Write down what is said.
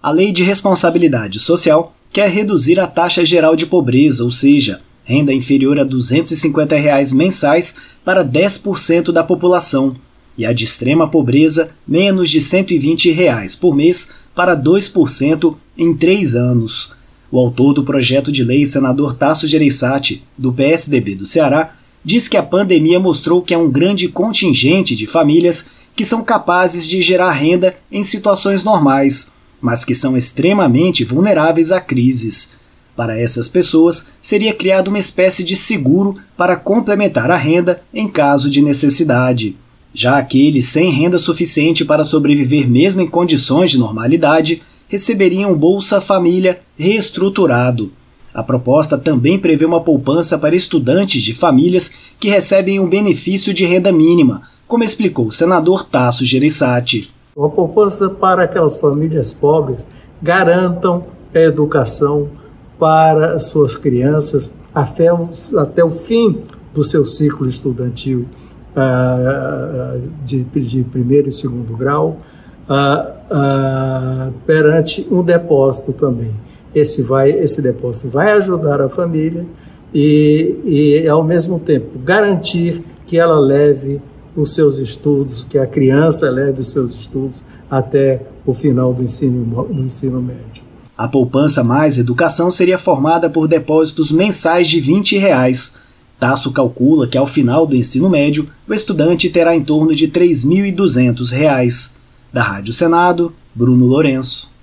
A Lei de Responsabilidade Social quer reduzir a taxa geral de pobreza, ou seja, renda inferior a R$ 250 mensais para 10% da população, e a de extrema pobreza, menos de R$ 120 por mês para 2% em 3 anos. O autor do projeto de lei, senador Tasso Gereissati, do PSDB do Ceará, diz que a pandemia mostrou que há um grande contingente de famílias que são capazes de gerar renda em situações normais, mas que são extremamente vulneráveis a crises. Para essas pessoas, seria criada uma espécie de seguro para complementar a renda em caso de necessidade. Já aqueles sem renda suficiente para sobreviver mesmo em condições de normalidade, receberiam Bolsa Família reestruturado. A proposta também prevê uma poupança para estudantes de famílias que recebem um benefício de renda mínima, como explicou o senador Tasso Gereissati. Uma poupança para aquelas famílias pobres garantam a educação para suas crianças até o fim do seu ciclo estudantil de primeiro e segundo grau, perante um depósito também. Esse depósito vai ajudar a família e, ao mesmo tempo, garantir que ela leve os seus estudos, que a criança leve os seus estudos até o final do ensino médio. A poupança mais educação seria formada por depósitos mensais de R$ 20. Tasso calcula que, ao final do ensino médio, o estudante terá em torno de R$ 3.200. Da Rádio Senado, Bruno Lourenço.